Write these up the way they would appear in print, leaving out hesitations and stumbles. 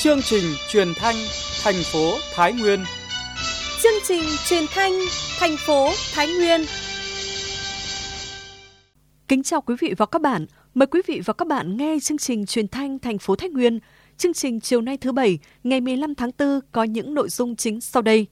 Chương trình truyền thanh thành phố Thái Nguyên. Chương trình truyền thanh thành phố Thái Nguyên. Kính chào quý vị và các bạn. Mời quý vị và các bạn nghe chương trình truyền thanh thành phố Thái Nguyên. Chương trình chiều nay thứ Bảy, ngày 15 tháng 4 có những nội dung chính sau đây.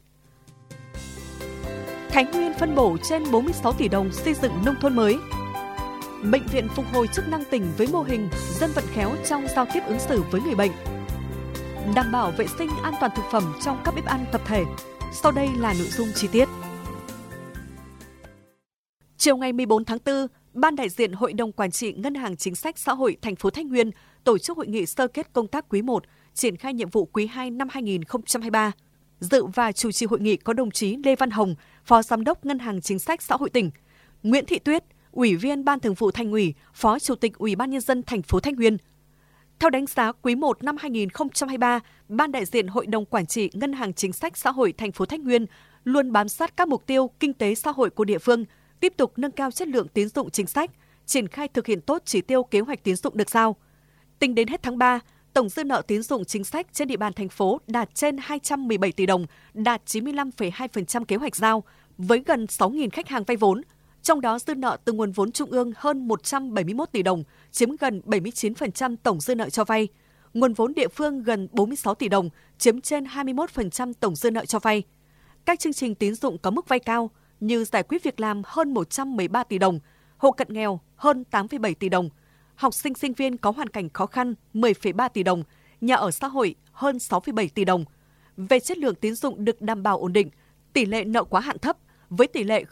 Thái Nguyên phân bổ trên 46 tỷ đồng xây dựng nông thôn mới. Bệnh viện phục hồi chức năng tỉnh với mô hình dân vận khéo trong giao tiếp ứng xử với người bệnh. Đảm bảo vệ sinh an toàn thực phẩm trong các bếp ăn tập thể. Sau đây là nội dung chi tiết. Chiều ngày 14 tháng 4, Ban đại diện Hội đồng Quản trị Ngân hàng Chính sách Xã hội thành phố Thái Nguyên tổ chức hội nghị sơ kết công tác quý 1, triển khai nhiệm vụ quý 2 năm 2023. Dự và chủ trì hội nghị có đồng chí Lê Văn Hồng, Phó Giám đốc Ngân hàng Chính sách Xã hội tỉnh, Nguyễn Thị Tuyết, Ủy viên Ban Thường vụ Thành ủy, Phó Chủ tịch Ủy ban Nhân dân thành phố Thái Nguyên. Theo đánh giá quý 1 năm 2023, Ban đại diện Hội đồng Quản trị Ngân hàng Chính sách Xã hội thành phố Thái Nguyên luôn bám sát các mục tiêu kinh tế xã hội của địa phương, tiếp tục nâng cao chất lượng tín dụng chính sách, triển khai thực hiện tốt chỉ tiêu kế hoạch tín dụng được giao. Tính đến hết tháng 3, tổng dư nợ tín dụng chính sách trên địa bàn thành phố đạt trên 217 tỷ đồng, đạt 95,2% kế hoạch giao, với gần 6.000 khách hàng vay vốn. Trong đó dư nợ từ nguồn vốn trung ương hơn 171 tỷ đồng, chiếm gần 79% tổng dư nợ cho vay. Nguồn vốn địa phương gần 46 tỷ đồng, chiếm trên 21% tổng dư nợ cho vay. Các chương trình tín dụng có mức vay cao như giải quyết việc làm hơn 113 tỷ đồng, hộ cận nghèo hơn 8,7 tỷ đồng, học sinh sinh viên có hoàn cảnh khó khăn 10,3 tỷ đồng, nhà ở xã hội hơn 6,7 tỷ đồng. Về chất lượng tín dụng được đảm bảo ổn định, tỷ lệ nợ quá hạn thấp với tỷ lệ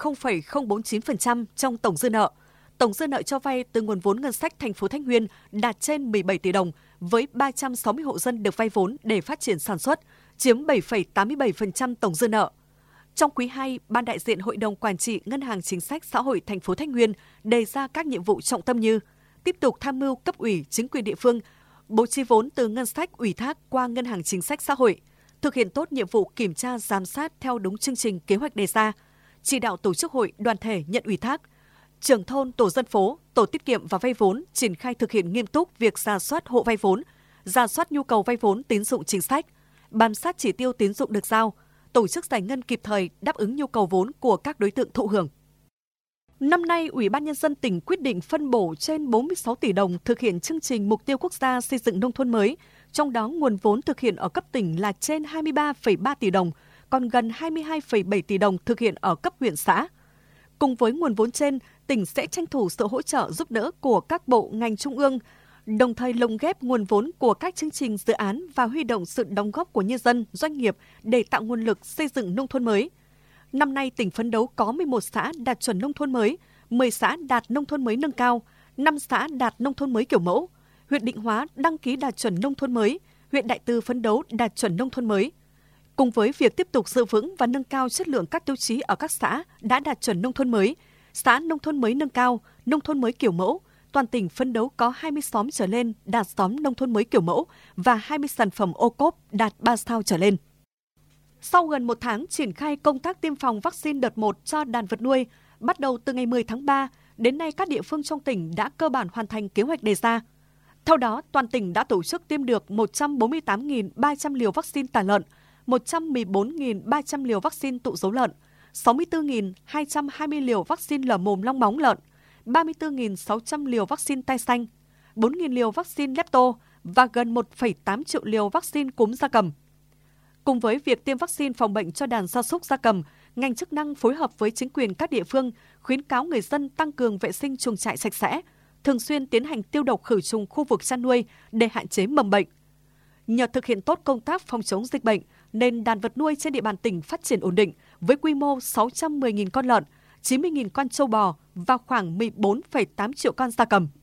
0,049% trong tổng dư nợ. Tổng dư nợ cho vay từ nguồn vốn ngân sách thành phố Thái Nguyên đạt trên 17 tỷ đồng với 360 hộ dân được vay vốn để phát triển sản xuất, chiếm 7,87% tổng dư nợ. Trong quý 2, Ban đại diện Hội đồng Quản trị Ngân hàng Chính sách Xã hội thành phố Thái Nguyên đề ra các nhiệm vụ trọng tâm như tiếp tục tham mưu cấp ủy chính quyền địa phương, bố trí vốn từ ngân sách ủy thác qua Ngân hàng Chính sách Xã hội, thực hiện tốt nhiệm vụ kiểm tra giám sát theo đúng chương trình kế hoạch đề ra, chỉ đạo tổ chức hội đoàn thể nhận ủy thác, trưởng thôn, tổ dân phố, tổ tiết kiệm và vay vốn triển khai thực hiện nghiêm túc việc rà soát hộ vay vốn, rà soát nhu cầu vay vốn tín dụng chính sách, bám sát chỉ tiêu tín dụng được giao, tổ chức giải ngân kịp thời đáp ứng nhu cầu vốn của các đối tượng thụ hưởng. Năm nay, Ủy ban Nhân dân tỉnh quyết định phân bổ trên 46 tỷ đồng thực hiện chương trình mục tiêu quốc gia xây dựng nông thôn mới, trong đó nguồn vốn thực hiện ở cấp tỉnh là trên 23,3 tỷ đồng, còn gần 22,7 tỷ đồng thực hiện ở cấp huyện xã. Cùng với nguồn vốn trên, tỉnh sẽ tranh thủ sự hỗ trợ giúp đỡ của các bộ ngành trung ương, đồng thời lồng ghép nguồn vốn của các chương trình dự án và huy động sự đóng góp của nhân dân, doanh nghiệp để tạo nguồn lực xây dựng nông thôn mới. Năm nay, tỉnh phấn đấu có 11 xã đạt chuẩn nông thôn mới, 10 xã đạt nông thôn mới nâng cao, 5 xã đạt nông thôn mới kiểu mẫu. Huyện Định Hóa đăng ký đạt chuẩn nông thôn mới, huyện Đại Từ phấn đấu đạt chuẩn nông thôn mới. Cùng với việc tiếp tục giữ vững và nâng cao chất lượng các tiêu chí ở các xã đã đạt chuẩn nông thôn mới, xã nông thôn mới nâng cao, nông thôn mới kiểu mẫu, toàn tỉnh phấn đấu có 20 xóm trở lên đạt xóm nông thôn mới kiểu mẫu và 20 sản phẩm ô cốp đạt 3 sao trở lên. Sau gần 1 tháng triển khai công tác tiêm phòng vaccine đợt 1 cho đàn vật nuôi, bắt đầu từ ngày 10 tháng 3, đến nay các địa phương trong tỉnh đã cơ bản hoàn thành kế hoạch đề ra. Theo đó, toàn tỉnh đã tổ chức tiêm được 148.300 liều vaccine tả lợn, 114.300 liều vaccine tụ dấu lợn, 64.220 liều vaccine lở mồm long móng lợn, 34.600 liều vaccine tai xanh, 4.000 liều vaccine lepto và gần 1,8 triệu liều vaccine cúm gia cầm. Cùng với việc tiêm vaccine phòng bệnh cho đàn gia súc gia cầm, ngành chức năng phối hợp với chính quyền các địa phương khuyến cáo người dân tăng cường vệ sinh chuồng trại sạch sẽ, thường xuyên tiến hành tiêu độc khử trùng khu vực chăn nuôi để hạn chế mầm bệnh. Nhờ thực hiện tốt công tác phòng chống dịch bệnh nên đàn vật nuôi trên địa bàn tỉnh phát triển ổn định với quy mô 610.000 con lợn, 90.000 con trâu bò và khoảng 14,8 triệu con gia cầm.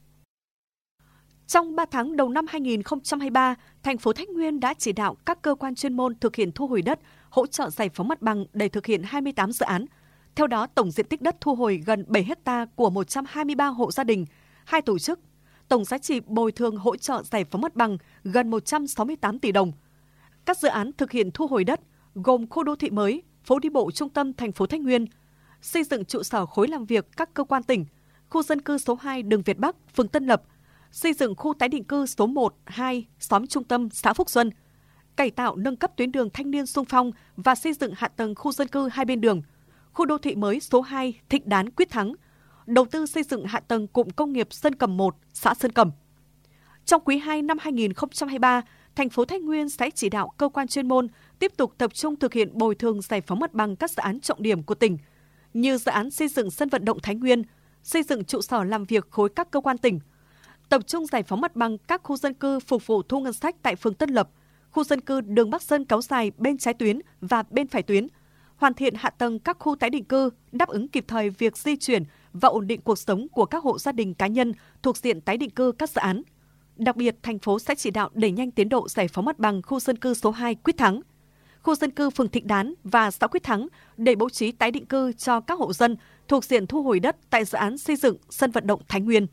Trong 3 tháng đầu năm 2023, thành phố Thái Nguyên đã chỉ đạo các cơ quan chuyên môn thực hiện thu hồi đất, hỗ trợ giải phóng mặt bằng để thực hiện 28 dự án. Theo đó, tổng diện tích đất thu hồi gần 7 ha của 123 hộ gia đình, 2 tổ chức. Tổng giá trị bồi thường hỗ trợ giải phóng mặt bằng gần 168 tỷ đồng. Các dự án thực hiện thu hồi đất gồm khu đô thị mới, phố đi bộ trung tâm thành phố Thái Nguyên, xây dựng trụ sở khối làm việc các cơ quan tỉnh, khu dân cư số 2 đường Việt Bắc, phường Tân Lập, xây dựng khu tái định cư số 1, 2, xóm Trung tâm, xã Phúc Xuân, cải tạo nâng cấp tuyến đường thanh niên xung phong và xây dựng hạ tầng khu dân cư hai bên đường, khu đô thị mới số 2 Thịnh Đán Quyết Thắng, đầu tư xây dựng hạ tầng cụm công nghiệp Sơn Cầm 1, xã Sơn Cầm. Trong quý 2 năm 2023, thành phố Thái Nguyên sẽ chỉ đạo cơ quan chuyên môn tiếp tục tập trung thực hiện bồi thường giải phóng mặt bằng các dự án trọng điểm của tỉnh, như dự án xây dựng sân vận động Thái Nguyên, xây dựng trụ sở làm việc khối các cơ quan tỉnh, tập trung giải phóng mặt bằng các khu dân cư phục vụ thu ngân sách tại phường Tân Lập, khu dân cư đường Bắc Sơn kéo dài bên trái tuyến và bên phải tuyến, hoàn thiện hạ tầng các khu tái định cư, đáp ứng kịp thời việc di chuyển và ổn định cuộc sống của các hộ gia đình cá nhân thuộc diện tái định cư các dự án. Đặc biệt, thành phố sẽ chỉ đạo đẩy nhanh tiến độ giải phóng mặt bằng khu dân cư số 2 Quyết Thắng, khu dân cư phường Thịnh Đán và xã Quyết Thắng để bố trí tái định cư cho các hộ dân thuộc diện thu hồi đất tại dự án xây dựng sân vận động Thái Nguyên.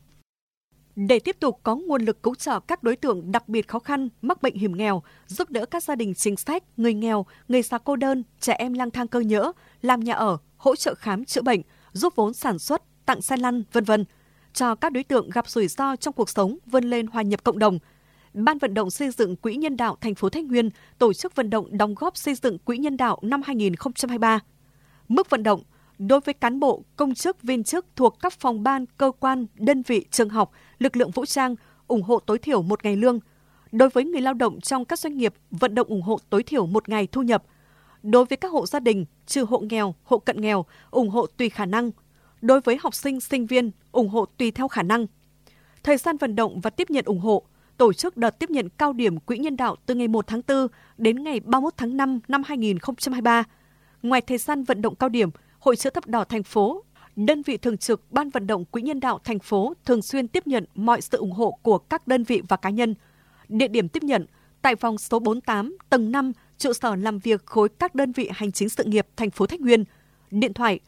Để tiếp tục có nguồn lực cứu trợ các đối tượng đặc biệt khó khăn, mắc bệnh hiểm nghèo, giúp đỡ các gia đình chính sách, người nghèo, người già cô đơn, trẻ em lang thang cơ nhỡ, làm nhà ở, hỗ trợ khám chữa bệnh, giúp vốn sản xuất, tặng xe lăn, v.v. cho các đối tượng gặp rủi ro trong cuộc sống vươn lên hòa nhập cộng đồng. Ban vận động xây dựng Quỹ Nhân đạo thành phố Thái Nguyên tổ chức vận động đóng góp xây dựng Quỹ Nhân đạo năm 2023. Mức vận động đối với cán bộ, công chức, viên chức thuộc các phòng ban, cơ quan, đơn vị, trường học, lực lượng vũ trang ủng hộ tối thiểu 1 ngày lương. Đối với người lao động trong các doanh nghiệp, vận động ủng hộ tối thiểu 1 ngày thu nhập. Đối với các hộ gia đình, trừ hộ nghèo, hộ cận nghèo, ủng hộ tùy khả năng. Đối với học sinh, sinh viên, ủng hộ tùy theo khả năng. Thời gian vận động và tiếp nhận ủng hộ, tổ chức đợt tiếp nhận cao điểm Quỹ Nhân đạo từ ngày 1 tháng 4 đến ngày 31 tháng 5 năm 2023. Ngoài thời gian vận động cao điểm, Hội Chữ thập đỏ thành phố, đơn vị thường trực Ban vận động Quỹ Nhân đạo thành phố thường xuyên tiếp nhận mọi sự ủng hộ của các đơn vị và cá nhân. Địa điểm tiếp nhận tại phòng số 48, tầng 5, trụ sở làm việc khối các đơn vị hành chính sự nghiệp thành phố Thái Nguyên. Điện thoại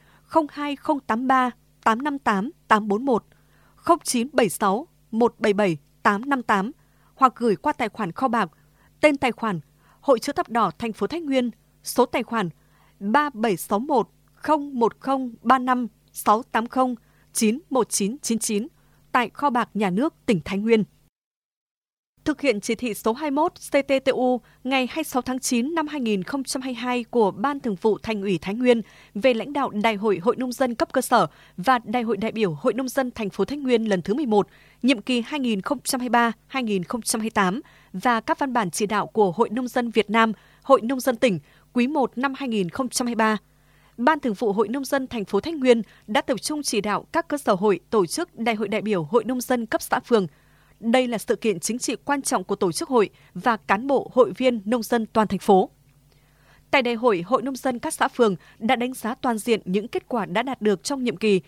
02083 858 841, 0976 177 858 hoặc gửi qua tài khoản kho bạc, tên tài khoản Hội Chữ thập đỏ thành phố Thái Nguyên, số tài khoản 3761 010 35 680 91999 tại kho bạc nhà nước tỉnh Thái Nguyên. Thực hiện chỉ thị số 21 CTTU ngày 26 tháng 9 năm 2022 của Ban Thường vụ Thành ủy Thái Nguyên về lãnh đạo Đại hội Hội nông dân cấp cơ sở và Đại hội đại biểu Hội nông dân thành phố Thái Nguyên lần thứ 11, nhiệm kỳ 2023-2028 và các văn bản chỉ đạo của Hội nông dân Việt Nam, Hội nông dân tỉnh quý 1 năm 2023. Ban Thường vụ Hội nông dân thành phố Thái Nguyên đã tập trung chỉ đạo các cơ sở hội tổ chức Đại hội đại biểu Hội nông dân cấp xã phường. Đây là sự kiện chính trị quan trọng của tổ chức hội và cán bộ hội viên nông dân toàn thành phố. Tại đại hội, Hội nông dân các xã phường đã đánh giá toàn diện những kết quả đã đạt được trong nhiệm kỳ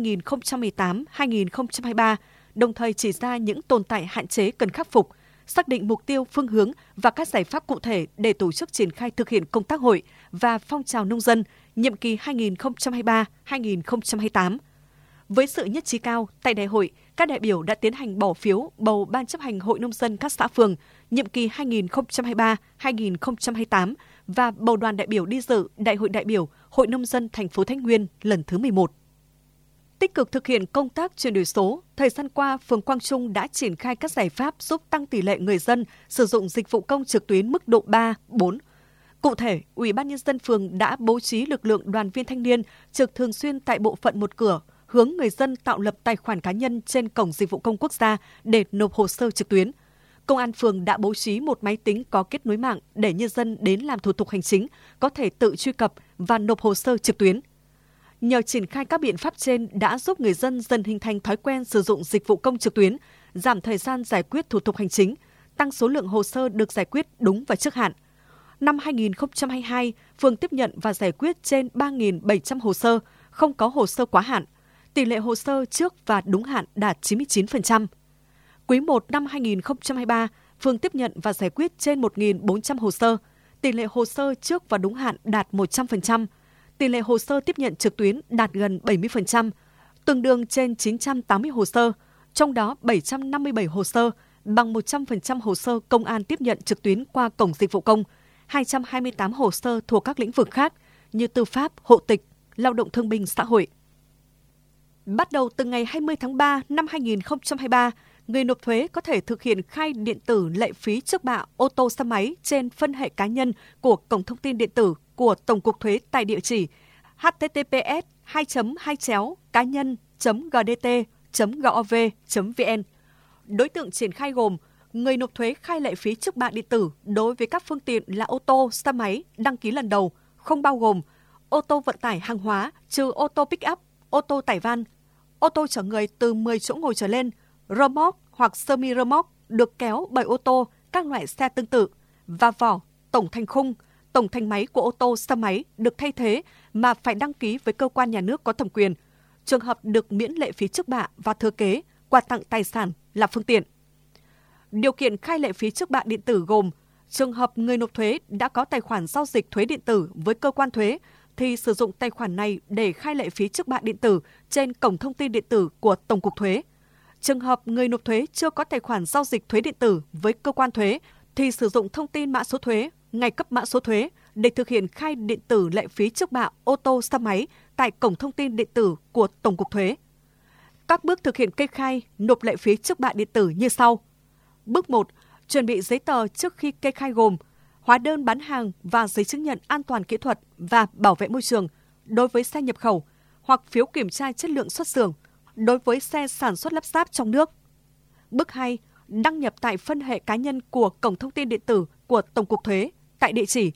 2018-2023, đồng thời chỉ ra những tồn tại hạn chế cần khắc phục, xác định mục tiêu, phương hướng và các giải pháp cụ thể để tổ chức triển khai thực hiện công tác hội và phong trào nông dân nhiệm kỳ 2023-2028. Với sự nhất trí cao, tại đại hội, các đại biểu đã tiến hành bỏ phiếu bầu Ban chấp hành Hội nông dân các xã phường nhiệm kỳ 2023-2028 và bầu đoàn đại biểu đi dự Đại hội đại biểu Hội nông dân thành phố Thái Nguyên lần thứ 11. Tích cực thực hiện công tác chuyển đổi số, thời gian qua, phường Quang Trung đã triển khai các giải pháp giúp tăng tỷ lệ người dân sử dụng dịch vụ công trực tuyến mức độ 3, 4. Cụ thể, Ủy ban Nhân dân phường đã bố trí lực lượng đoàn viên thanh niên trực thường xuyên tại bộ phận một cửa, hướng người dân tạo lập tài khoản cá nhân trên Cổng Dịch vụ Công Quốc gia để nộp hồ sơ trực tuyến. Công an phường đã bố trí một máy tính có kết nối mạng để nhân dân đến làm thủ tục hành chính, có thể tự truy cập và nộp hồ sơ trực tuyến. Nhờ triển khai các biện pháp trên đã giúp người dân dần hình thành thói quen sử dụng dịch vụ công trực tuyến, giảm thời gian giải quyết thủ tục hành chính, tăng số lượng hồ sơ được giải quyết đúng và trước hạn. Năm 2022, phường tiếp nhận và giải quyết trên 3.700 hồ sơ, không có hồ sơ quá hạn. Tỷ lệ hồ sơ trước và đúng hạn đạt 99%. Quý 1 năm 2023, phường tiếp nhận và giải quyết trên 1.400 hồ sơ. Tỷ lệ hồ sơ trước và đúng hạn đạt 100%. Tỷ lệ hồ sơ tiếp nhận trực tuyến đạt gần 70%, tương đương trên 980 hồ sơ, trong đó 757 hồ sơ, bằng 100% hồ sơ công an tiếp nhận trực tuyến qua Cổng Dịch vụ Công, 228 hồ sơ thuộc các lĩnh vực khác như tư pháp, hộ tịch, lao động thương binh xã hội. Bắt đầu từ ngày 20 tháng 3 năm 2023, người nộp thuế có thể thực hiện khai điện tử lệ phí trước bạ ô tô xe máy trên phân hệ cá nhân của Cổng Thông tin Điện tử của Tổng cục Thuế tại địa chỉ https://cá nhân.gdt.gov.vn. Đối tượng triển khai gồm người nộp thuế khai lệ phí trước bạ điện tử đối với các phương tiện là ô tô, xe máy đăng ký lần đầu, không bao gồm ô tô vận tải hàng hóa trừ ô tô pick-up, ô tô tải van, ô tô chở người từ 10 chỗ ngồi trở lên, rơ moóc hoặc semi rơ moóc được kéo bởi ô tô, các loại xe tương tự, và vỏ, tổng thành khung, tổng thành máy của ô tô, xe máy được thay thế mà phải đăng ký với cơ quan nhà nước có thẩm quyền. Trường hợp được miễn lệ phí trước bạ và thừa kế, quà tặng tài sản là phương tiện. Điều kiện khai lệ phí trước bạ điện tử gồm trường hợp người nộp thuế đã có tài khoản giao dịch thuế điện tử với cơ quan thuế thì sử dụng tài khoản này để khai lệ phí trước bạ điện tử trên Cổng Thông tin Điện tử của Tổng cục Thuế. Trường hợp người nộp thuế chưa có tài khoản giao dịch thuế điện tử với cơ quan thuế thì sử dụng thông tin mã số thuế, ngày cấp mã số thuế để thực hiện khai điện tử lệ phí trước bạ ô tô, xe máy tại Cổng Thông tin Điện tử của Tổng cục Thuế. Các bước thực hiện kê khai, nộp lệ phí trước bạ điện tử như sau. Bước 1. Chuẩn bị giấy tờ trước khi kê khai gồm hóa đơn bán hàng và giấy chứng nhận an toàn kỹ thuật và bảo vệ môi trường đối với xe nhập khẩu hoặc phiếu kiểm tra chất lượng xuất xưởng đối với xe sản xuất lắp ráp trong nước. Bước 2. Đăng nhập tại phân hệ cá nhân của Cổng Thông tin Điện tử của Tổng cục Thuế tại địa chỉ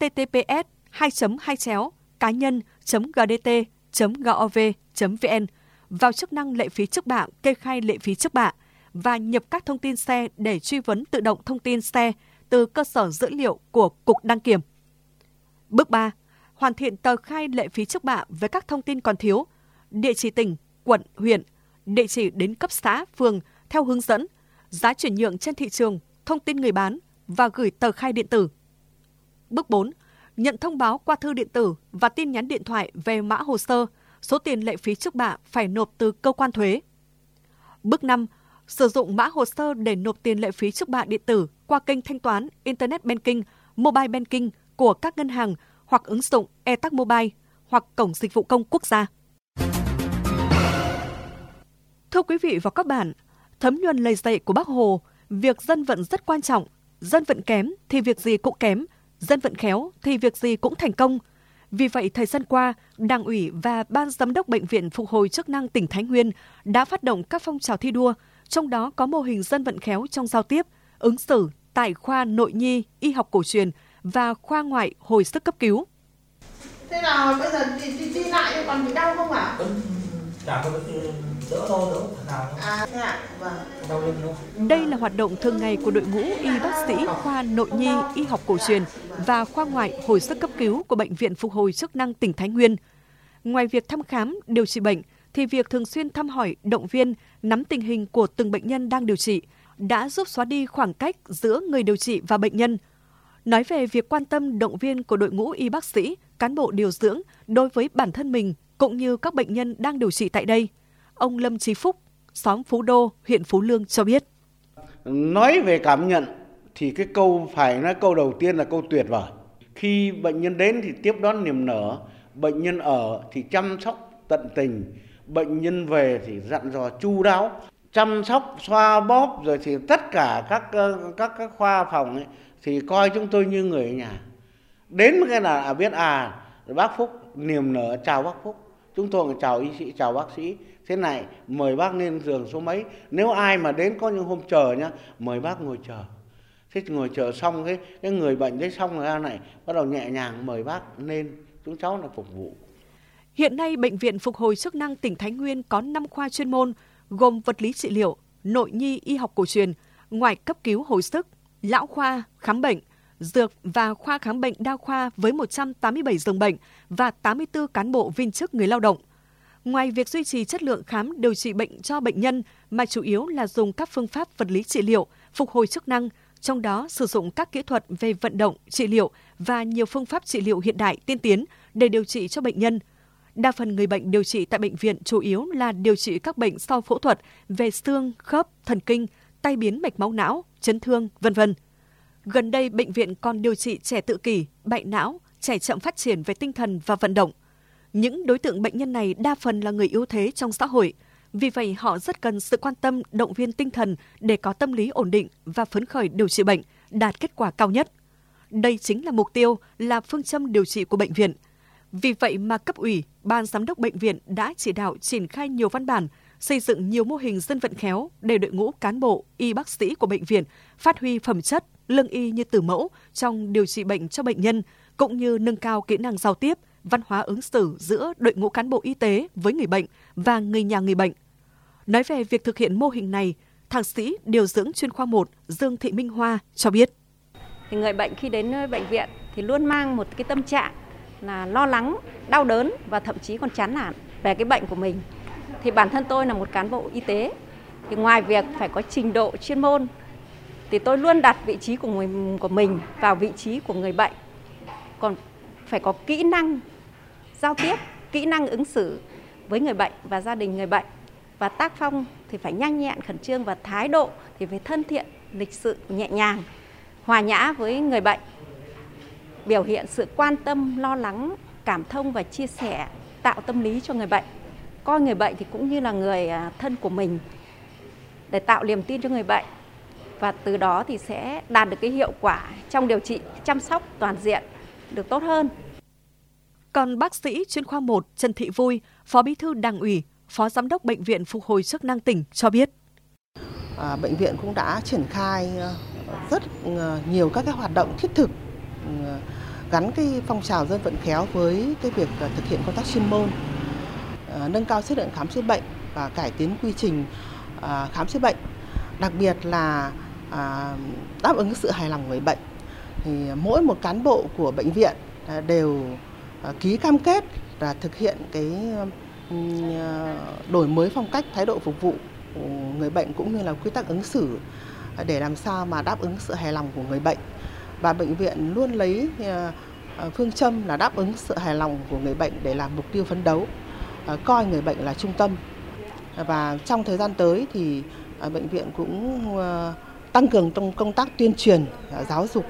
https://cá nhân.gdt.gov.vn vào chức năng lệ phí trước bạ, kê khai lệ phí trước bạ và nhập các thông tin xe để truy vấn tự động thông tin xe từ cơ sở dữ liệu của Cục Đăng kiểm. Bước 3. Hoàn thiện tờ khai lệ phí trước bạ với các thông tin còn thiếu, địa chỉ tỉnh, quận, huyện, địa chỉ đến cấp xã, phường theo hướng dẫn, giá chuyển nhượng trên thị trường, thông tin người bán và gửi tờ khai điện tử. Bước 4. Nhận thông báo qua thư điện tử và tin nhắn điện thoại về mã hồ sơ, số tiền lệ phí trước bạ phải nộp từ cơ quan thuế. Bước 5. Sử dụng mã hồ sơ để nộp tiền lệ phí trước bạ điện tử qua kênh thanh toán Internet Banking, Mobile Banking của các ngân hàng hoặc ứng dụng e-Tax Mobile hoặc Cổng Dịch vụ Công Quốc gia. Thưa quý vị và các bạn, thấm nhuần lời dạy của Bác Hồ, việc dân vận rất quan trọng, dân vận kém thì việc gì cũng kém, dân vận khéo thì việc gì cũng thành công. Vì vậy, thời gian qua, Đảng ủy và Ban Giám đốc Bệnh viện Phục hồi chức năng tỉnh Thái Nguyên đã phát động các phong trào thi đua, trong đó có mô hình dân vận khéo trong giao tiếp, ứng xử tại khoa nội nhi, y học cổ truyền và khoa ngoại hồi sức cấp cứu. Thế nào bây giờ đi lại còn bị đau không ạ? Đỡ thôi, đỡ thật nào. Thế ạ, vâng. Đau lưng không? Đây là hoạt động thường ngày của đội ngũ y bác sĩ khoa nội nhi, y học cổ truyền và khoa ngoại hồi sức cấp cứu của Bệnh viện Phục hồi chức năng tỉnh Thái Nguyên. Ngoài việc thăm khám, điều trị bệnh, thì việc thường xuyên thăm hỏi, động viên, nắm tình hình của từng bệnh nhân đang điều trị đã giúp xóa đi khoảng cách giữa người điều trị và bệnh nhân. Nói về việc quan tâm động viên của đội ngũ y bác sĩ, cán bộ điều dưỡng đối với bản thân mình cũng như các bệnh nhân đang điều trị tại đây, ông Lâm Chí Phúc, xóm Phú Đô, huyện Phú Lương cho biết. Nói về cảm nhận thì cái câu phải nói câu đầu tiên là câu tuyệt vời. Khi bệnh nhân đến thì tiếp đón niềm nở, bệnh nhân ở thì chăm sóc tận tình, bệnh nhân về thì dặn dò chu đáo, chăm sóc xoa bóp, rồi thì tất cả các khoa phòng ấy, thì coi chúng tôi như người ở nhà. Đến cái là biết bác Phúc niềm nở chào bác Phúc, chúng tôi chào y sĩ, chào bác sĩ. Thế này, mời bác lên giường số mấy. Nếu ai mà đến có những hôm chờ nhá, mời bác ngồi chờ. Thế ngồi chờ xong cái người bệnh đấy xong rồi này, bắt đầu nhẹ nhàng mời bác lên, chúng cháu là phục vụ. Hiện nay, Bệnh viện Phục hồi chức năng tỉnh Thái Nguyên có 5 khoa chuyên môn gồm vật lý trị liệu, nội nhi y học cổ truyền, ngoại cấp cứu hồi sức, lão khoa, khám bệnh, dược và khoa khám bệnh đa khoa với 187 giường bệnh và 84 cán bộ viên chức người lao động. Ngoài việc duy trì chất lượng khám điều trị bệnh cho bệnh nhân mà chủ yếu là dùng các phương pháp vật lý trị liệu, phục hồi chức năng, trong đó sử dụng các kỹ thuật về vận động, trị liệu và nhiều phương pháp trị liệu hiện đại tiên tiến để điều trị cho bệnh nhân. Đa phần người bệnh điều trị tại bệnh viện chủ yếu là điều trị các bệnh sau phẫu thuật về xương, khớp, thần kinh, tai biến mạch máu não, chấn thương, v.v. Gần đây, bệnh viện còn điều trị trẻ tự kỷ, bệnh não, trẻ chậm phát triển về tinh thần và vận động. Những đối tượng bệnh nhân này đa phần là người yếu thế trong xã hội, Vì vậy, họ rất cần sự quan tâm, động viên tinh thần để có tâm lý ổn định và phấn khởi điều trị bệnh, đạt kết quả cao nhất. Đây chính là mục tiêu, là phương châm điều trị của bệnh viện. Vì vậy mà cấp ủy, ban giám đốc bệnh viện đã chỉ đạo triển khai nhiều văn bản, xây dựng nhiều mô hình dân vận khéo để đội ngũ cán bộ, y bác sĩ của bệnh viện phát huy phẩm chất, lương y như từ mẫu trong điều trị bệnh cho bệnh nhân, cũng như nâng cao kỹ năng giao tiếp, văn hóa ứng xử giữa đội ngũ cán bộ y tế với người bệnh và người nhà người bệnh. Nói về việc thực hiện mô hình này, Thạc sĩ điều dưỡng chuyên khoa 1 Dương Thị Minh Hoa cho biết. Thì người bệnh khi đến bệnh viện thì luôn mang một cái tâm trạng là lo lắng, đau đớn và thậm chí còn chán nản về cái bệnh của mình. Thì bản thân tôi là một cán bộ y tế, thì ngoài việc phải có trình độ chuyên môn, thì tôi luôn đặt vị trí của mình vào vị trí của người bệnh. Còn phải có kỹ năng giao tiếp, kỹ năng ứng xử với người bệnh và gia đình người bệnh. Và tác phong thì phải nhanh nhẹn, khẩn trương, và thái độ thì phải thân thiện, lịch sự, nhẹ nhàng, hòa nhã với người bệnh. Biểu hiện sự quan tâm, lo lắng, cảm thông và chia sẻ, tạo tâm lý cho người bệnh. Coi người bệnh thì cũng như là người thân của mình, để tạo niềm tin cho người bệnh. Và từ đó thì sẽ đạt được cái hiệu quả trong điều trị, chăm sóc toàn diện được tốt hơn. Còn bác sĩ chuyên khoa 1 Trần Thị Vui, Phó Bí thư Đảng ủy, Phó Giám đốc Bệnh viện Phục hồi chức năng tỉnh cho biết. Bệnh viện cũng đã triển khai rất nhiều các cái hoạt động thiết thực gắn cái phong trào dân vận khéo với cái việc thực hiện công tác chuyên môn, nâng cao chất lượng khám chữa bệnh và cải tiến quy trình khám chữa bệnh, đặc biệt là đáp ứng sự hài lòng của người bệnh. Thì mỗi một cán bộ của bệnh viện đều ký cam kết là thực hiện cái đổi mới phong cách, thái độ phục vụ người bệnh cũng như là quy tắc ứng xử để làm sao mà đáp ứng sự hài lòng của người bệnh. Và bệnh viện luôn lấy phương châm là đáp ứng sự hài lòng của người bệnh để làm mục tiêu phấn đấu, coi người bệnh là trung tâm. Và trong thời gian tới thì bệnh viện cũng tăng cường trong công tác tuyên truyền, giáo dục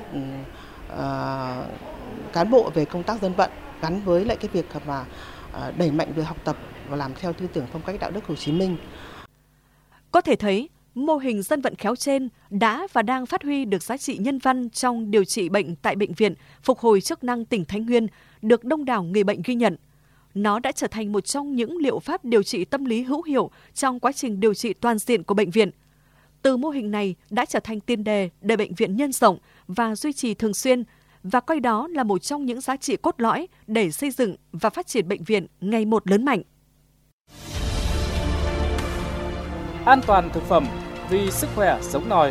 cán bộ về công tác dân vận, gắn với lại cái việc mà đẩy mạnh việc học tập và làm theo tư tưởng phong cách đạo đức Hồ Chí Minh. Có thể thấy, mô hình dân vận khéo trên đã và đang phát huy được giá trị nhân văn trong điều trị bệnh tại Bệnh viện Phục hồi chức năng tỉnh Thái Nguyên, được đông đảo người bệnh ghi nhận. Nó đã trở thành một trong những liệu pháp điều trị tâm lý hữu hiệu trong quá trình điều trị toàn diện của bệnh viện. Từ mô hình này đã trở thành tiền đề để bệnh viện nhân rộng và duy trì thường xuyên, và coi đó là một trong những giá trị cốt lõi để xây dựng và phát triển bệnh viện ngày một lớn mạnh. An toàn thực phẩm vì sức khỏe sống nòi.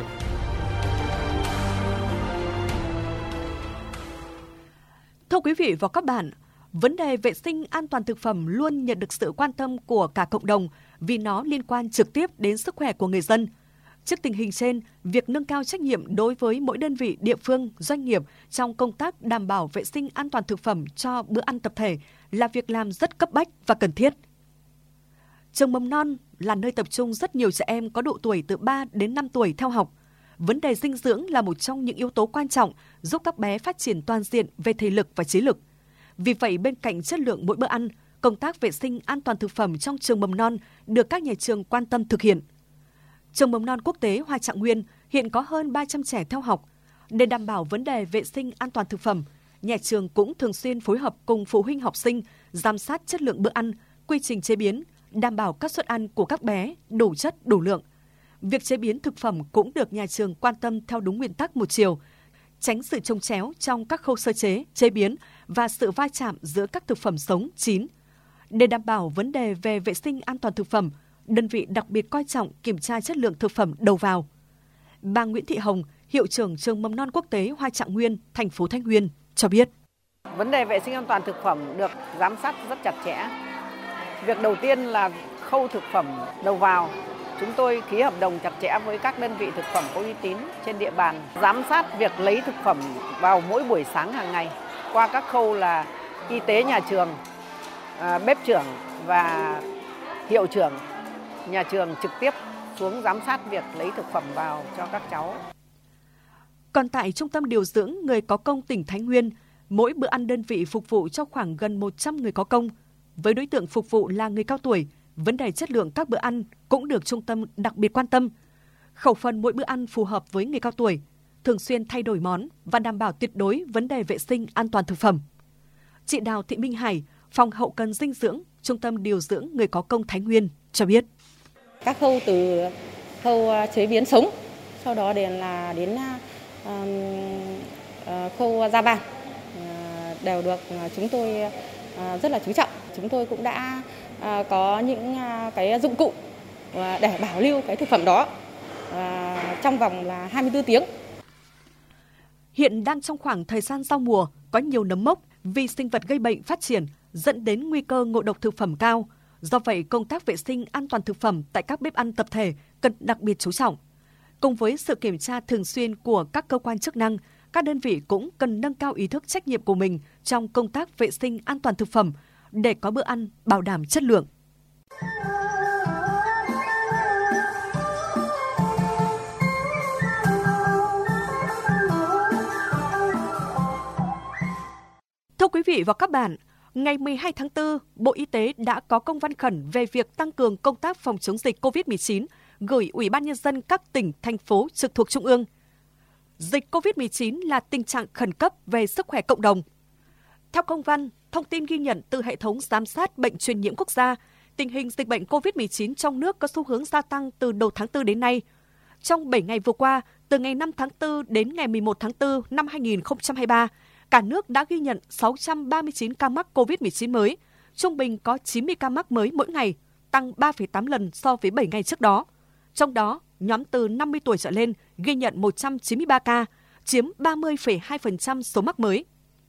Thưa quý vị và các bạn, vấn đề vệ sinh an toàn thực phẩm luôn nhận được sự quan tâm của cả cộng đồng vì nó liên quan trực tiếp đến sức khỏe của người dân. Trước tình hình trên, việc nâng cao trách nhiệm đối với mỗi đơn vị, địa phương, doanh nghiệp trong công tác đảm bảo vệ sinh an toàn thực phẩm cho bữa ăn tập thể là việc làm rất cấp bách và cần thiết. Trường mầm non là nơi tập trung rất nhiều trẻ em có độ tuổi từ 3 đến 5 tuổi theo học. Vấn đề dinh dưỡng là một trong những yếu tố quan trọng giúp các bé phát triển toàn diện về thể lực và trí lực. Vì vậy, bên cạnh chất lượng mỗi bữa ăn, công tác vệ sinh an toàn thực phẩm trong trường mầm non được các nhà trường quan tâm thực hiện. Trường mầm non quốc tế Hoa Trạng Nguyên hiện có hơn 300 trẻ theo học. Để đảm bảo vấn đề vệ sinh an toàn thực phẩm, nhà trường cũng thường xuyên phối hợp cùng phụ huynh học sinh giám sát chất lượng bữa ăn, quy trình chế biến, đảm bảo các suất ăn của các bé đủ chất, đủ lượng. Việc chế biến thực phẩm cũng được nhà trường quan tâm theo đúng nguyên tắc một chiều, tránh sự chồng chéo trong các khâu sơ chế, chế biến và sự va chạm giữa các thực phẩm sống, chín. Để đảm bảo vấn đề về vệ sinh an toàn thực phẩm, đơn vị đặc biệt coi trọng kiểm tra chất lượng thực phẩm đầu vào. Bà Nguyễn Thị Hồng, hiệu trưởng trường mầm non quốc tế Hoa Trạng Nguyên, thành phố Thái Nguyên cho biết. Vấn đề vệ sinh an toàn thực phẩm được giám sát rất chặt chẽ. Việc đầu tiên là khâu thực phẩm đầu vào. Chúng tôi ký hợp đồng chặt chẽ với các đơn vị thực phẩm có uy tín trên địa bàn, giám sát việc lấy thực phẩm vào mỗi buổi sáng hàng ngày qua các khâu là y tế nhà trường, bếp trưởng và hiệu trưởng nhà trường trực tiếp xuống giám sát việc lấy thực phẩm vào cho các cháu. Còn tại Trung tâm điều dưỡng người có công tỉnh Thái Nguyên, mỗi bữa ăn đơn vị phục vụ cho khoảng gần 100 người có công. Với đối tượng phục vụ là người cao tuổi, Vấn đề chất lượng các bữa ăn cũng được trung tâm đặc biệt quan tâm. Khẩu phần mỗi bữa ăn phù hợp với người cao tuổi, thường xuyên thay đổi món và đảm bảo tuyệt đối vấn đề vệ sinh an toàn thực phẩm. Chị Đào Thị Minh Hải, Phòng Hậu cần Dinh dưỡng, Trung tâm Điều dưỡng Người có công Thái Nguyên cho biết. Các khâu từ khâu chế biến sống, sau đó đến khâu ra bàn đều được chúng tôi rất là chú trọng. Chúng tôi cũng đã có những cái dụng cụ để bảo lưu cái thực phẩm đó trong vòng là 24 tiếng. Hiện đang trong khoảng thời gian giao mùa, có nhiều nấm mốc, vi sinh vật gây bệnh phát triển, dẫn đến nguy cơ ngộ độc thực phẩm cao. Do vậy, công tác vệ sinh an toàn thực phẩm tại các bếp ăn tập thể cần đặc biệt chú trọng. Cùng với sự kiểm tra thường xuyên của các cơ quan chức năng, các đơn vị cũng cần nâng cao ý thức trách nhiệm của mình trong công tác vệ sinh an toàn thực phẩm để có bữa ăn bảo đảm chất lượng. Thưa quý vị và các bạn, ngày 12 tháng 4, Bộ Y tế đã có công văn khẩn về việc tăng cường công tác phòng chống dịch COVID-19 gửi Ủy ban Nhân dân các tỉnh, thành phố trực thuộc Trung ương. Dịch COVID-19 là tình trạng khẩn cấp về sức khỏe cộng đồng. Theo công văn, thông tin ghi nhận từ hệ thống giám sát bệnh truyền nhiễm quốc gia, tình hình dịch bệnh COVID-19 trong nước có xu hướng gia tăng từ đầu tháng 4 đến nay. Trong 7 ngày vừa qua, từ ngày 5 tháng 4 đến ngày 11 tháng 4 năm 2023, cả nước đã ghi nhận 639 ca mắc COVID-19 mới, trung bình có 90 ca mắc mới mỗi ngày, tăng 3,8 lần so với 7 ngày trước đó. Trong đó, nhóm từ 50 tuổi trở lên ghi nhận 193 ca, chiếm 30,2% số mắc mới.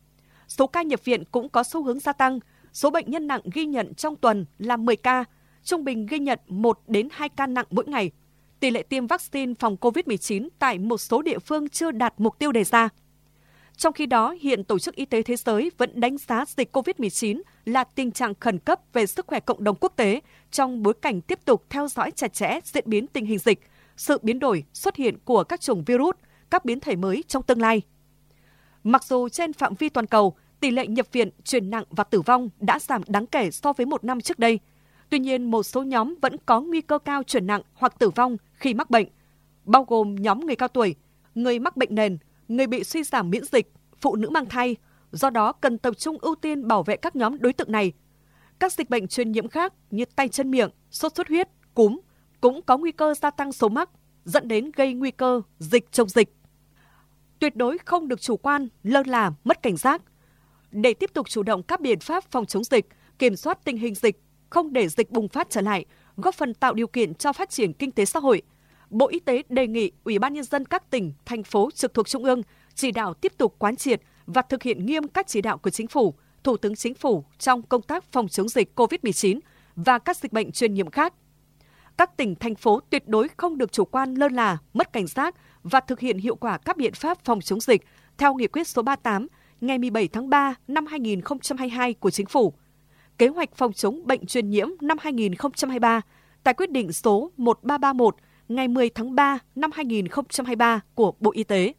Số ca nhập viện cũng có xu hướng gia tăng, số bệnh nhân nặng ghi nhận trong tuần là 10 ca, trung bình ghi nhận 1 đến 2 ca nặng mỗi ngày. Tỷ lệ tiêm vaccine phòng COVID-19 tại một số địa phương chưa đạt mục tiêu đề ra. Trong khi đó, hiện Tổ chức Y tế Thế giới vẫn đánh giá dịch COVID-19 là tình trạng khẩn cấp về sức khỏe cộng đồng quốc tế trong bối cảnh tiếp tục theo dõi chặt chẽ diễn biến tình hình dịch, sự biến đổi xuất hiện của các chủng virus, các biến thể mới trong tương lai. Mặc dù trên phạm vi toàn cầu, tỷ lệ nhập viện, chuyển nặng và tử vong đã giảm đáng kể so với một năm trước đây, tuy nhiên một số nhóm vẫn có nguy cơ cao chuyển nặng hoặc tử vong khi mắc bệnh, bao gồm nhóm người cao tuổi, người mắc bệnh nền, người bị suy giảm miễn dịch, phụ nữ mang thai, do đó cần tập trung ưu tiên bảo vệ các nhóm đối tượng này. Các dịch bệnh truyền nhiễm khác như tay chân miệng, sốt xuất huyết, cúm cũng có nguy cơ gia tăng số mắc, dẫn đến gây nguy cơ dịch chồng dịch. Tuyệt đối không được chủ quan, lơ là, mất cảnh giác. Để tiếp tục chủ động các biện pháp phòng chống dịch, kiểm soát tình hình dịch, không để dịch bùng phát trở lại, góp phần tạo điều kiện cho phát triển kinh tế xã hội, Bộ Y tế đề nghị Ủy ban Nhân dân các tỉnh, thành phố trực thuộc Trung ương chỉ đạo tiếp tục quán triệt và thực hiện nghiêm các chỉ đạo của Chính phủ, Thủ tướng Chính phủ trong công tác phòng chống dịch COVID-19 và các dịch bệnh truyền nhiễm khác. Các tỉnh, thành phố tuyệt đối không được chủ quan lơ là, mất cảnh giác và thực hiện hiệu quả các biện pháp phòng chống dịch theo Nghị quyết số 38 ngày 17 tháng 3 năm 2022 của Chính phủ, Kế hoạch phòng chống bệnh truyền nhiễm năm 2023 tại quyết định số 1331 ngày 10 tháng 3 năm 2023 của Bộ Y tế.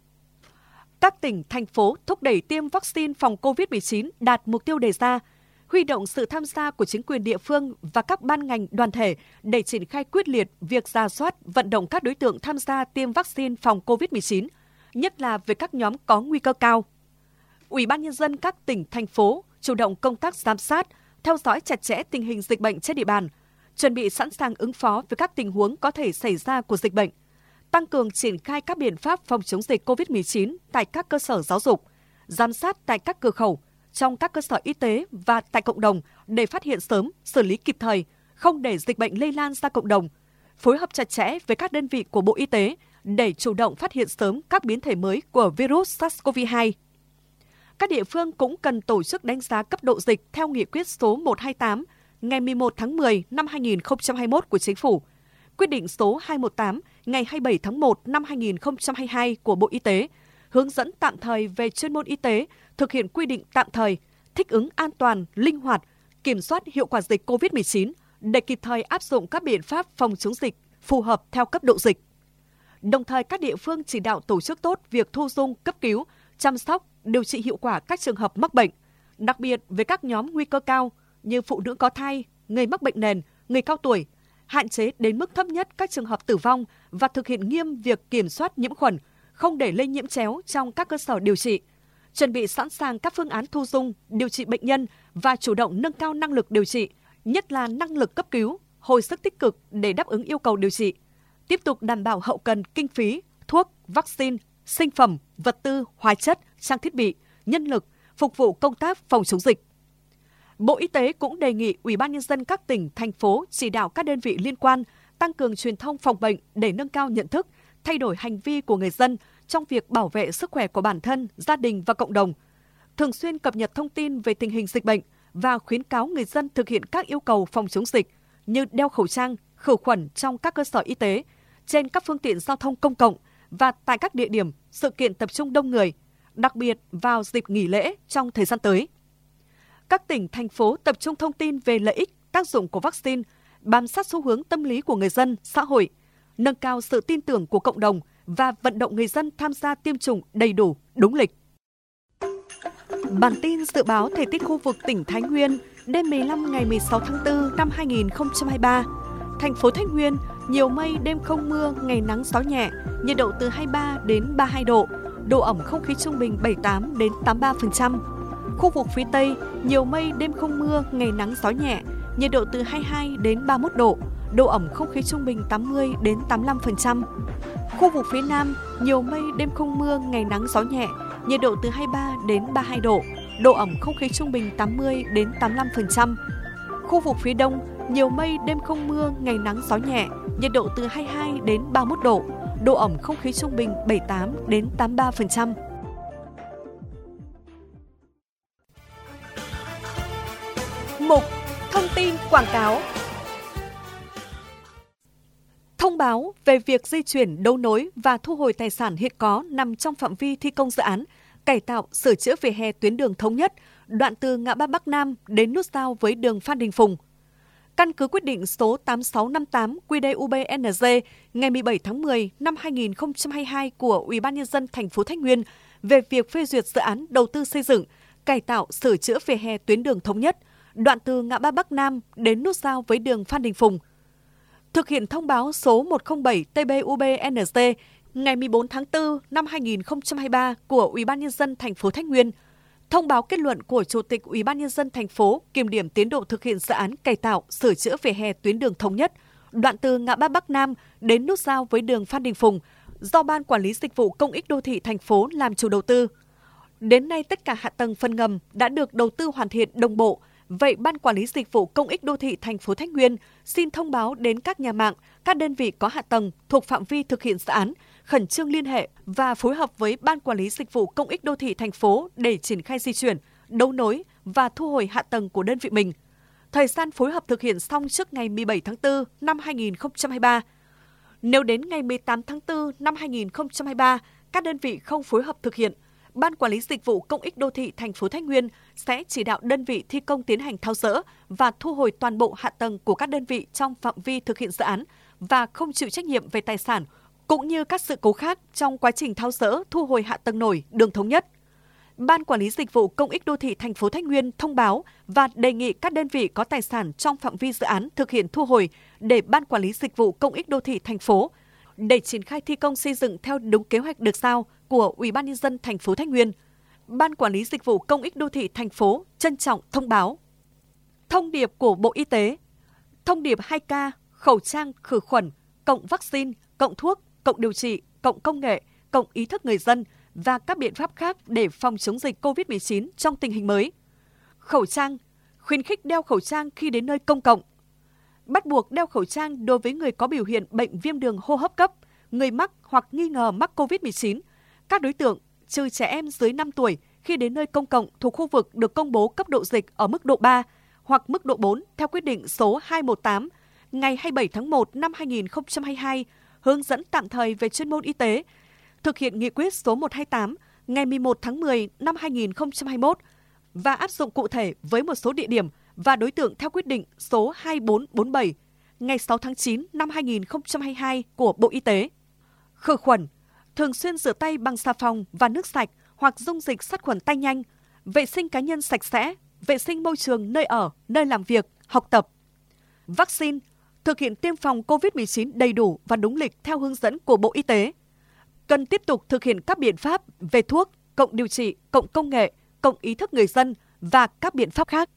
Các tỉnh, thành phố thúc đẩy tiêm vaccine phòng COVID-19 đạt mục tiêu đề ra, huy động sự tham gia của chính quyền địa phương và các ban ngành đoàn thể để triển khai quyết liệt việc rà soát, vận động các đối tượng tham gia tiêm vaccine phòng COVID-19, nhất là về các nhóm có nguy cơ cao. Ủy ban Nhân dân các tỉnh, thành phố chủ động công tác giám sát, theo dõi chặt chẽ tình hình dịch bệnh trên địa bàn, chuẩn bị sẵn sàng ứng phó với các tình huống có thể xảy ra của dịch bệnh, tăng cường triển khai các biện pháp phòng chống dịch COVID-19 tại các cơ sở giáo dục, giám sát tại các cửa khẩu, trong các cơ sở y tế và tại cộng đồng để phát hiện sớm, xử lý kịp thời, không để dịch bệnh lây lan ra cộng đồng, phối hợp chặt chẽ với các đơn vị của Bộ Y tế để chủ động phát hiện sớm các biến thể mới của virus SARS-CoV-2. Các địa phương cũng cần tổ chức đánh giá cấp độ dịch theo Nghị quyết số 128 ngày 11 tháng 10 năm 2021 của Chính phủ, quyết định số 218 ngày 27 tháng 1 năm 2022 của Bộ Y tế, hướng dẫn tạm thời về chuyên môn y tế, thực hiện quy định tạm thời, thích ứng an toàn, linh hoạt, kiểm soát hiệu quả dịch COVID-19 để kịp thời áp dụng các biện pháp phòng chống dịch phù hợp theo cấp độ dịch. Đồng thời, các địa phương chỉ đạo tổ chức tốt việc thu dung, cấp cứu, chăm sóc, điều trị hiệu quả các trường hợp mắc bệnh, đặc biệt với các nhóm nguy cơ cao như phụ nữ có thai, người mắc bệnh nền, người cao tuổi, hạn chế đến mức thấp nhất các trường hợp tử vong và thực hiện nghiêm việc kiểm soát nhiễm khuẩn, không để lây nhiễm chéo trong các cơ sở điều trị. Chuẩn bị sẵn sàng các phương án thu dung, điều trị bệnh nhân và chủ động nâng cao năng lực điều trị, nhất là năng lực cấp cứu, hồi sức tích cực để đáp ứng yêu cầu điều trị. Tiếp tục đảm bảo hậu cần kinh phí, thuốc, vaccine, sinh phẩm, vật tư, hóa chất, trang thiết bị, nhân lực phục vụ công tác phòng chống dịch. Bộ Y tế cũng đề nghị Ủy ban nhân dân các tỉnh, thành phố chỉ đạo các đơn vị liên quan tăng cường truyền thông phòng bệnh để nâng cao nhận thức, thay đổi hành vi của người dân trong việc bảo vệ sức khỏe của bản thân, gia đình và cộng đồng. Thường xuyên cập nhật thông tin về tình hình dịch bệnh và khuyến cáo người dân thực hiện các yêu cầu phòng chống dịch như đeo khẩu trang, khử khuẩn trong các cơ sở y tế, trên các phương tiện giao thông công cộng và tại các địa điểm, sự kiện tập trung đông người, đặc biệt vào dịp nghỉ lễ trong thời gian tới. Các tỉnh, thành phố tập trung thông tin về lợi ích, tác dụng của vaccine, bám sát xu hướng tâm lý của người dân, xã hội, nâng cao sự tin tưởng của cộng đồng và vận động người dân tham gia tiêm chủng đầy đủ, đúng lịch. Bản tin dự báo thời tiết khu vực tỉnh Thái Nguyên đêm 15 ngày 16 tháng 4 năm 2023. Thành phố Thái Nguyên, nhiều mây, đêm không mưa, ngày nắng gió nhẹ, nhiệt độ từ 23 đến 32 độ, độ ẩm không khí trung bình 78 đến 83%. Khu vực phía Tây, nhiều mây, đêm không mưa, ngày nắng gió nhẹ, nhiệt độ từ 22 đến 31 độ, độ ẩm không khí trung bình 80 đến 85%. Khu vực phía Nam, nhiều mây, đêm không mưa, ngày nắng gió nhẹ, nhiệt độ từ 23 đến 32 độ, độ ẩm không khí trung bình 80 đến 85%. Khu vực phía Đông, nhiều mây, đêm không mưa, ngày nắng gió nhẹ, nhiệt độ từ 22 đến 31 độ, độ ẩm không khí trung bình 78 đến 83%. Mục Thông tin quảng cáo. Thông báo về việc di chuyển, đấu nối và thu hồi tài sản hiện có nằm trong phạm vi thi công dự án cải tạo, sửa chữa vỉa hè tuyến đường Thống Nhất, đoạn từ ngã ba Bắc Nam đến nút giao với đường Phan Đình Phùng. Căn cứ quyết định số 8658 QĐ-UBNZ ngày 17 tháng 10 năm 2022 của Ủy ban nhân dân thành phố Thái Nguyên về việc phê duyệt dự án đầu tư xây dựng, cải tạo, sửa chữa vỉa hè tuyến đường Thống Nhất, đoạn từ ngã ba Bắc Nam đến nút giao với đường Phan Đình Phùng. Thực hiện thông báo số 107 TB-UBNZ ngày 14 tháng 4 năm 2023 của Ủy ban nhân dân thành phố Thái Nguyên, thông báo kết luận của Chủ tịch Ủy ban nhân dân thành phố kiểm điểm tiến độ thực hiện dự án cải tạo, sửa chữa vỉa hè tuyến đường Thống Nhất, đoạn từ ngã ba Bắc Nam đến nút giao với đường Phan Đình Phùng do Ban Quản lý Dịch vụ Công ích Đô thị thành phố làm chủ đầu tư. Đến nay, tất cả hạ tầng phần ngầm đã được đầu tư hoàn thiện đồng bộ. Vậy, Ban Quản lý Dịch vụ Công ích Đô thị thành phố Thái Nguyên xin thông báo đến các nhà mạng, các đơn vị có hạ tầng thuộc phạm vi thực hiện dự án, khẩn trương liên hệ và phối hợp với Ban Quản lý Dịch vụ Công ích Đô thị thành phố để triển khai di chuyển, đấu nối và thu hồi hạ tầng của đơn vị mình. Thời gian phối hợp thực hiện xong trước ngày 17 tháng 4 năm 2023. Nếu đến ngày 18 tháng 4 năm 2023, các đơn vị không phối hợp thực hiện, Ban Quản lý Dịch vụ Công ích Đô thị thành phố Thái Nguyên sẽ chỉ đạo đơn vị thi công tiến hành tháo dỡ và thu hồi toàn bộ hạ tầng của các đơn vị trong phạm vi thực hiện dự án và không chịu trách nhiệm về tài sản cũng như các sự cố khác trong quá trình tháo dỡ, thu hồi hạ tầng nổi đường Thống Nhất. Ban Quản lý Dịch vụ Công ích Đô thị thành phố Thái Nguyên thông báo và đề nghị các đơn vị có tài sản trong phạm vi dự án thực hiện thu hồi để Ban Quản lý Dịch vụ Công ích Đô thị thành phố để triển khai thi công xây dựng theo đúng kế hoạch được giao của Ủy ban nhân dân thành phố Thái Nguyên. Ban Quản lý Dịch vụ Công ích Đô thị thành phố trân trọng thông báo. Thông điệp của Bộ Y tế. Thông điệp 2K, khẩu trang, khử khuẩn, cộng vaccine, cộng thuốc, cộng điều trị, cộng công nghệ, cộng ý thức người dân và các biện pháp khác để phòng chống dịch COVID-19 trong tình hình mới. Khẩu trang, khuyến khích đeo khẩu trang khi đến nơi công cộng. Bắt buộc đeo khẩu trang đối với người có biểu hiện bệnh viêm đường hô hấp cấp, người mắc hoặc nghi ngờ mắc COVID-19, các đối tượng trừ trẻ em dưới 5 tuổi khi đến nơi công cộng thuộc khu vực được công bố cấp độ dịch ở mức độ 3 hoặc mức độ 4 theo quyết định số 218 ngày 27 tháng 1 năm 2022 hướng dẫn tạm thời về chuyên môn y tế, thực hiện nghị quyết số 128 ngày 11 tháng 10 năm 2021 và áp dụng cụ thể với một số địa điểm và đối tượng theo quyết định số 2447 ngày 6 tháng 9 năm 2022 của Bộ Y tế. Khử khuẩn, thường xuyên rửa tay bằng xà phòng và nước sạch hoặc dung dịch sát khuẩn tay nhanh, vệ sinh cá nhân sạch sẽ, vệ sinh môi trường nơi ở, nơi làm việc, học tập. vaccine, thực hiện tiêm phòng COVID-19 đầy đủ và đúng lịch theo hướng dẫn của Bộ Y tế. Cần tiếp tục thực hiện các biện pháp về thuốc, cộng điều trị, cộng công nghệ, cộng ý thức người dân và các biện pháp khác.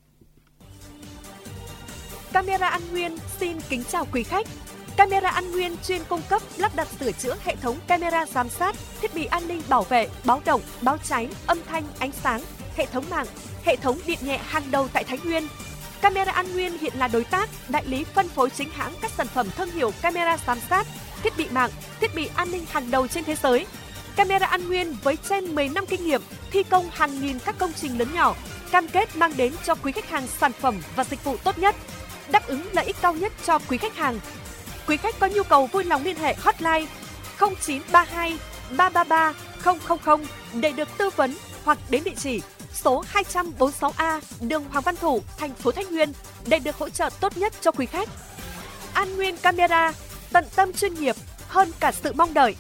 Camera An Nguyên xin kính chào quý khách. Camera An Nguyên chuyên cung cấp lắp đặt sửa chữa hệ thống camera giám sát, thiết bị an ninh bảo vệ, báo động, báo cháy, âm thanh, ánh sáng, hệ thống mạng, hệ thống điện nhẹ hàng đầu tại Thái Nguyên. Camera An Nguyên hiện là đối tác, đại lý phân phối chính hãng các sản phẩm thương hiệu camera giám sát, thiết bị mạng, thiết bị an ninh hàng đầu trên thế giới. Camera An Nguyên với trên 10 năm kinh nghiệm thi công hàng nghìn các công trình lớn nhỏ, cam kết mang đến cho quý khách hàng sản phẩm và dịch vụ tốt nhất, đáp ứng lợi ích cao nhất cho quý khách hàng. Quý khách có nhu cầu vui lòng liên hệ hotline 0932 333 000 để được tư vấn hoặc đến địa chỉ số 246A đường Hoàng Văn Thụ, thành phố Thái Nguyên để được hỗ trợ tốt nhất cho quý khách. An Nguyên Camera, tận tâm chuyên nghiệp hơn cả sự mong đợi.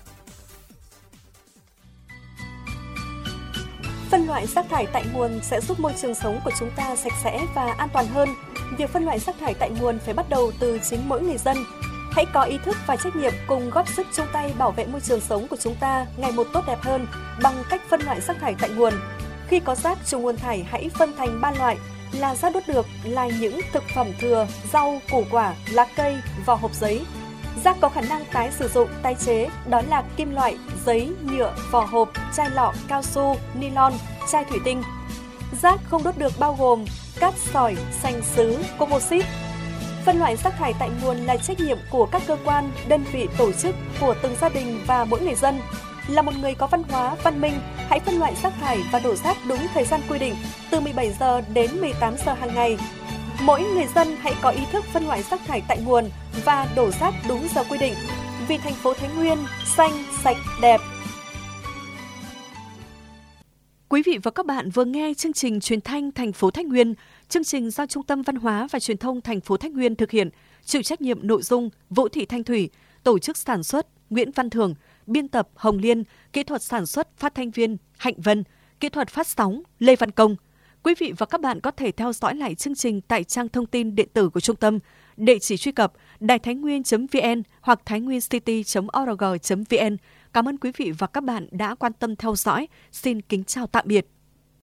Phân loại rác thải tại nguồn sẽ giúp môi trường sống của chúng ta sạch sẽ và an toàn hơn. Việc phân loại rác thải tại nguồn phải bắt đầu từ chính mỗi người dân. Hãy có ý thức và trách nhiệm cùng góp sức chung tay bảo vệ môi trường sống của chúng ta ngày một tốt đẹp hơn bằng cách phân loại rác thải tại nguồn. Khi có rác trong nguồn thải hãy phân thành 3 loại là rác đốt được là những thực phẩm thừa, rau, củ quả, lá cây, vỏ hộp giấy. Rác có khả năng tái sử dụng, tái chế đó là kim loại, giấy, nhựa, vỏ hộp, chai lọ, cao su, nylon, chai thủy tinh. Rác không đốt được bao gồm cát sỏi, sành sứ, composite. Phân loại rác thải tại nguồn là trách nhiệm của các cơ quan, đơn vị, tổ chức, của từng gia đình và mỗi người dân. Là một người có văn hóa, văn minh, hãy phân loại rác thải và đổ rác đúng thời gian quy định, từ 17 giờ đến 18 giờ hàng ngày. Mỗi người dân hãy có ý thức phân loại rác thải tại nguồn và đổ rác đúng giờ quy định. Vì thành phố Thái Nguyên xanh, sạch, đẹp. Quý vị và các bạn vừa nghe chương trình truyền thanh thành phố Thái Nguyên, chương trình do Trung tâm Văn hóa và Truyền thông thành phố Thái Nguyên thực hiện, chịu trách nhiệm nội dung Vũ Thị Thanh Thủy, tổ chức sản xuất Nguyễn Văn Thường, biên tập Hồng Liên, kỹ thuật sản xuất phát thanh viên Hạnh Vân, kỹ thuật phát sóng Lê Văn Công. Quý vị và các bạn có thể theo dõi lại chương trình tại trang thông tin điện tử của trung tâm, địa chỉ truy cập đàitháinnguyên.vn hoặc thainwincity.org.vn. Cảm ơn quý vị và các bạn đã quan tâm theo dõi. Xin kính chào tạm biệt.